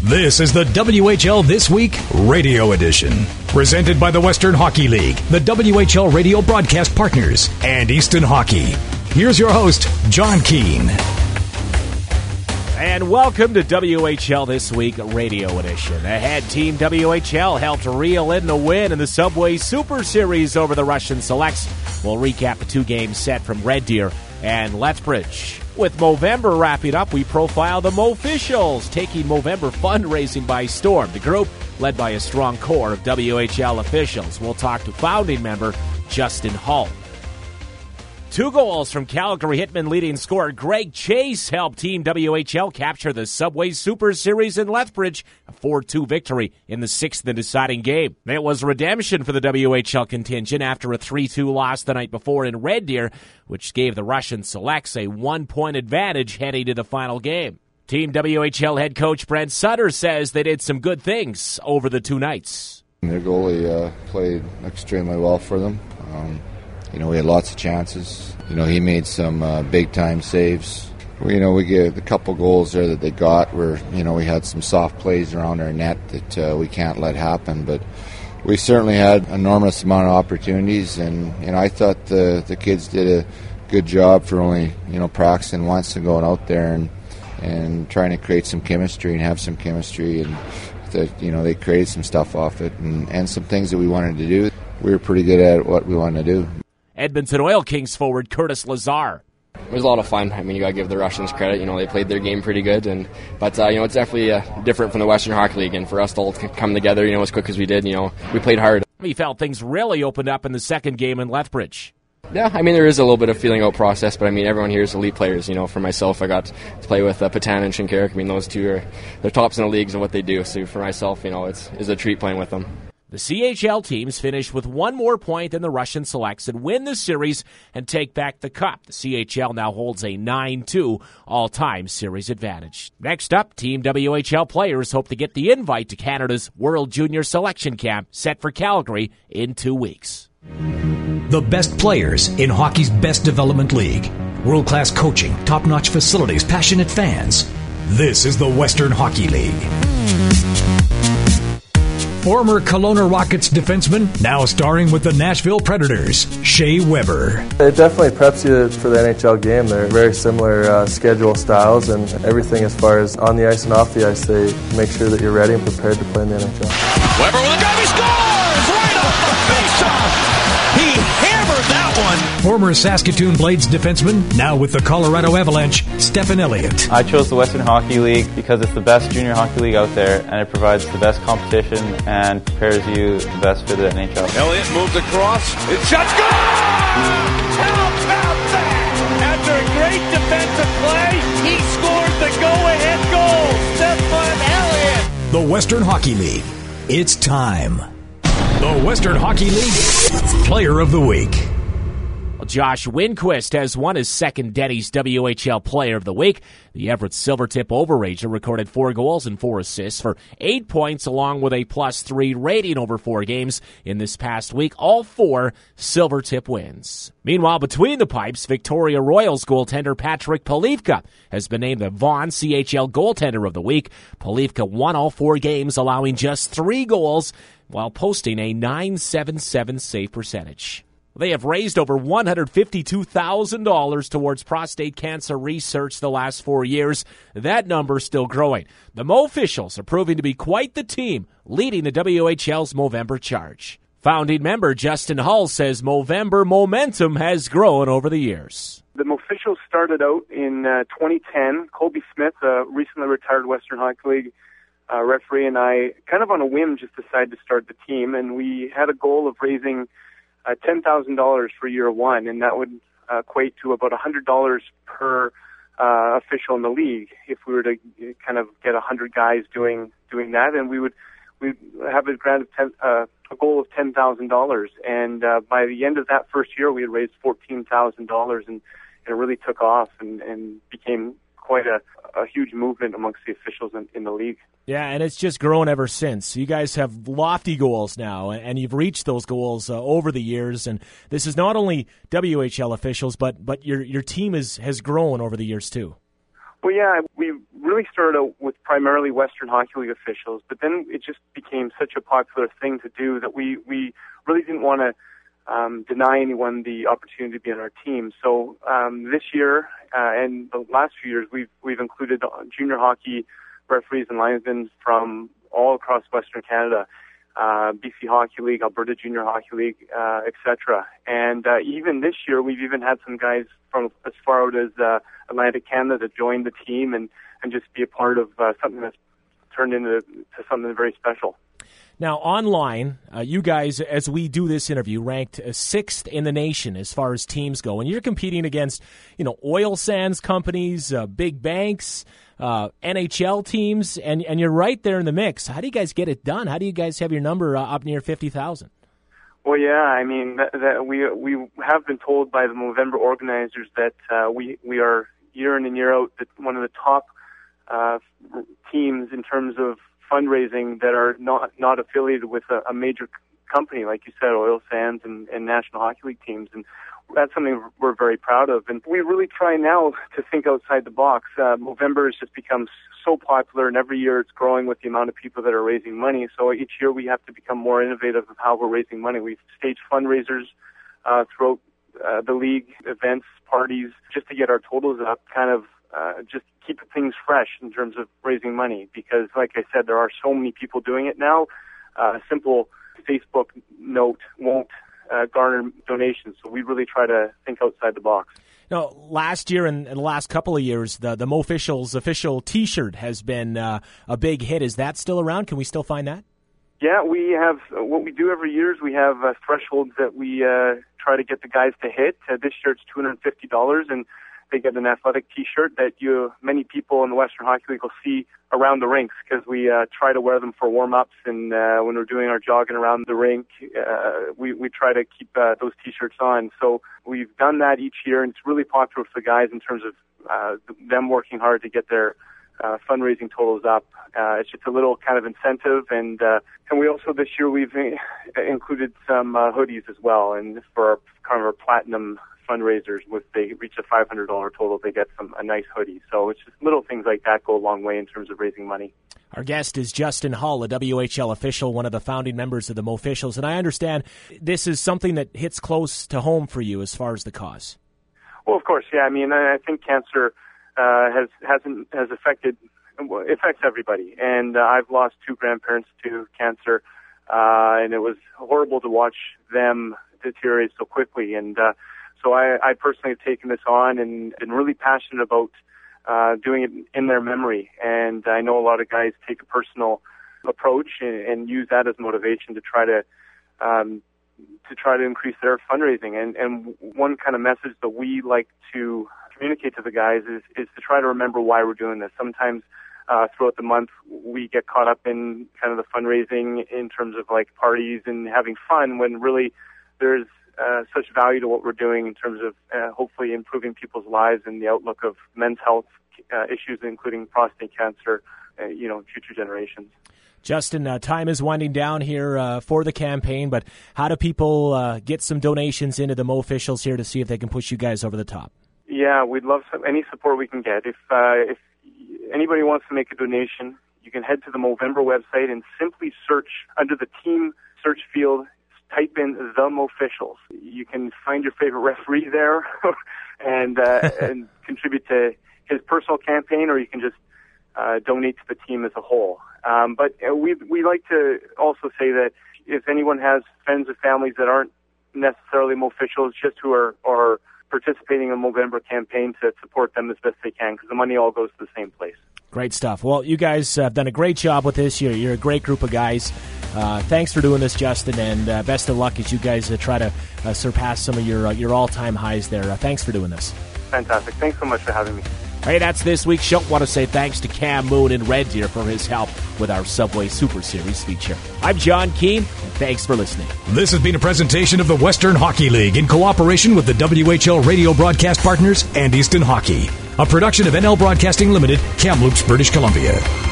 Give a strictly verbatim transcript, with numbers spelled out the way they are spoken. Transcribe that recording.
This is the W H L This Week Radio Edition, presented by the Western Hockey League, the W H L radio broadcast partners, and Easton Hockey. Here's your host, John Keane. And welcome to W H L This Week Radio Edition. Ahead, Team W H L helped reel in the win in the Subway Super Series over the Russian Selects. We'll recap the two-game set from Red Deer and Lethbridge. With Movember wrapping up, we profile the Mo-Officials, taking Movember fundraising by storm. The group, led by a strong core of W H L officials. We'll talk to founding member Justin Hull. Two goals from Calgary Hitmen leading scorer Greg Chase helped Team W H L capture the Subway Super Series in Lethbridge, a four two victory in the sixth and deciding game. It was redemption for the W H L contingent after a three two loss the night before in Red Deer, which gave the Russian Selects a one-point advantage heading to the final game. Team W H L head coach Brent Sutter says they did some good things over the two nights. Their goalie uh, played extremely well for them. Um, You know, we had lots of chances. You know, he made some uh, big-time saves. We, you know, we get a couple goals there that they got where, you know, we had some soft plays around our net that uh, we can't let happen. But we certainly had an enormous amount of opportunities, and, you know, I thought the, the kids did a good job for only, you know, practicing once and going out there and, and trying to create some chemistry and have some chemistry. And, that, you know, they created some stuff off it and, and some things that we wanted to do. We were pretty good at what we wanted to do. Edmonton Oil Kings forward Curtis Lazar. It was a lot of fun. I mean, you got to give the Russians credit. You know, they played their game pretty good, and but uh, you know, it's definitely uh, different from the Western Hockey League. And for us to all come together, you know, as quick as we did, you know, we played hard. He felt things really opened up in the second game in Lethbridge. Yeah, I mean, there is a little bit of feeling out process, but I mean, everyone here is elite players. You know, for myself, I got to play with uh, Patan and Shinkarik. I mean, those two are they're tops in the leagues of what they do. So for myself, you know, it's it's a treat playing with them. The C H L teams finish with one more point than the Russian Selects and win the series and take back the cup. The C H L now holds a nine two all-time series advantage. Next up, Team W H L players hope to get the invite to Canada's World Junior Selection Camp set for Calgary in two weeks. The best players in hockey's best development league. World-class coaching, top-notch facilities, passionate fans. This is the Western Hockey League. Former Kelowna Rockets defenseman, now starring with the Nashville Predators, Shea Weber. It definitely preps you for the N H L game. They're very similar uh, schedule styles, and everything as far as on the ice and off the ice, they make sure that you're ready and prepared to play in the N H L. Weber with a drive, he scores! Right off the faceoff! He hammered that one! Former Saskatoon Blades defenseman, now with the Colorado Avalanche, Stephen Elliott. I chose the Western Hockey League because it's the best junior hockey league out there, and it provides the best competition and prepares you the best for the N H L. Elliott moves across. It's shot, good! How about that? After a great defensive play, he scores the go-ahead goal. Stephen Elliott. The Western Hockey League. It's time. The Western Hockey League Player of the Week. Josh Winquist has won his second Denny's W H L Player of the Week. The Everett Silvertip Overager recorded four goals and four assists for eight points along with a plus three rating over four games in this past week. All four Silvertip wins. Meanwhile, between the pipes, Victoria Royals goaltender Patrick Polivka has been named the Vaughan C H L Goaltender of the Week. Polivka won all four games, allowing just three goals while posting a nine seventy-seven save percentage. They have raised over one hundred fifty-two thousand dollars towards prostate cancer research the last four years. That number is still growing. The Mo-Officials are proving to be quite the team, leading the W H L's Movember charge. Founding member Justin Hull says Movember momentum has grown over the years. The Mo-Officials started out in uh, twenty ten. Colby Smith, a recently retired Western Hockey League uh, referee, and I, kind of on a whim, just decided to start the team, and we had a goal of raising Uh, ten thousand dollars for year one, and that would uh, equate to about one hundred dollars per uh, official in the league if we were to kind of get one hundred guys doing doing that, and we would we'd have a grant of ten, uh, a goal of ten thousand dollars. And uh, by the end of that first year, we had raised fourteen thousand dollars, and it really took off and, and became quite a, a huge movement amongst the officials in, in the league. Yeah, and it's just grown ever since. You guys have lofty goals now, and you've reached those goals uh, over the years. And this is not only W H L officials, but but your your team is, has grown over the years too. Well, yeah, we really started out with primarily Western Hockey League officials, but then it just became such a popular thing to do that we, we really didn't want to um, deny anyone the opportunity to be on our team. So um, this year uh, and the last few years, we've we've included junior hockey referees and linesmen from all across Western Canada, uh, B C Hockey League, Alberta Junior Hockey League, uh, et cetera. And uh, even this year, we've even had some guys from as far out as uh, Atlantic Canada to join the team and, and just be a part of uh, something that's turned into to something very special. Now, online, uh, you guys, as we do this interview, ranked uh, sixth in the nation as far as teams go, and you're competing against, you know, oil sands companies, uh, big banks, uh, N H L teams, and and you're right there in the mix. How do you guys get it done? How do you guys have your number uh, up near fifty thousand? Well, yeah, I mean, that, that we we have been told by the Movember organizers that uh, we we are year in and year out that one of the top uh, teams in terms of fundraising that are not not affiliated with a, a major company, like you said, oil sands and, and National Hockey League teams, and that's something we're very proud of. And we really try now to think outside the box. Uh, Movember has just become so popular, and every year it's growing with the amount of people that are raising money. So each year we have to become more innovative of how we're raising money. We've staged fundraisers uh, throughout uh, the league, events, parties, just to get our totals up, kind of uh, just keep things fresh in terms of raising money, because like I said, there are so many people doing it now. Uh, a simple Facebook note won't uh, garner donations, so we really try to think outside the box. Now, last year and, and the last couple of years, the the MoFiscals official T-shirt has been uh, a big hit. Is that still around? Can we still find that? Yeah, we have, uh, what we do every year is we have uh, thresholds that we uh, try to get the guys to hit. Uh, this year it's two hundred fifty dollars, and they get an athletic T-shirt that you many people in the Western Hockey League will see around the rinks, because we uh, try to wear them for warm-ups, and uh, when we're doing our jogging around the rink, uh, we, we try to keep uh, those T-shirts on. So we've done that each year, and it's really popular for the guys in terms of uh, them working hard to get their uh, fundraising totals up. Uh, it's just a little kind of incentive, and uh, and we also this year we've included some uh, hoodies as well, and for our kind of our platinum fundraisers, if they reach a five hundred dollars total, they get some a nice hoodie. So it's just little things like that go a long way in terms of raising money. Our guest is Justin Hull, a W H L official, one of the founding members of the MoFiscals, and I understand this is something that hits close to home for you as far as the cause. Well, of course, yeah. I mean, I think cancer uh, has hasn't has affected affects everybody, and uh, I've lost two grandparents to cancer, uh, and it was horrible to watch them deteriorate so quickly. And uh, So I, I personally have taken this on and been really passionate about uh, doing it in their memory. And I know a lot of guys take a personal approach and, and use that as motivation to try to um, to try to increase their fundraising. And, and one kind of message that we like to communicate to the guys is, is to try to remember why we're doing this. Sometimes uh, throughout the month we get caught up in kind of the fundraising in terms of like parties and having fun, when really there's Uh, such value to what we're doing in terms of uh, hopefully improving people's lives and the outlook of men's health uh, issues, including prostate cancer, uh, you know, future generations. Justin, uh, time is winding down here uh, for the campaign, but how do people uh, get some donations into the MoFiscals here to see if they can push you guys over the top? Yeah, we'd love some, any support we can get. If uh, if anybody wants to make a donation, you can head to the Movember website and simply search under the team search field. Type in the MoFiscals. You can find your favorite referee there and uh, and contribute to his personal campaign, or you can just uh, donate to the team as a whole. Um, but we we like to also say that if anyone has friends or families that aren't necessarily MoFiscals, just who are, are participating in the Movember campaign, to support them as best they can, because the money all goes to the same place. Great stuff. Well, you guys have done a great job with this. You're, you're a great group of guys. Uh, thanks for doing this, Justin, and uh, best of luck as you guys uh, try to uh, surpass some of your uh, your all-time highs there. Uh, thanks for doing this. Fantastic. Thanks so much for having me. Hey, that's this week's show. I want to say thanks to Cam Moon and Red Deer for his help with our Subway Super Series feature. I'm John Keane, and thanks for listening. This has been a presentation of the Western Hockey League in cooperation with the W H L radio broadcast partners and Easton Hockey. A production of N L Broadcasting Limited, Kamloops, British Columbia.